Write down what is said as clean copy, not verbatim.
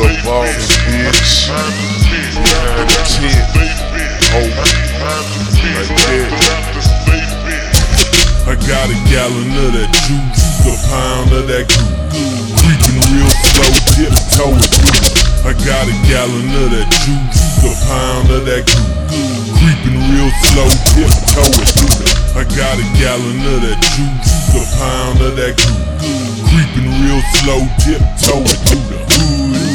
little boss, bitch. Behind the tent, hope, like that. I got a gallon of that juice, a pound of that goo. Creeping real slow, tiptoeing through it. I got a gallon of that juice, a pound of that goo. Creeping real slow, tiptoeing through it. I got a gallon of that juice, a pound of that goo. Creeping real slow, tiptoeing through the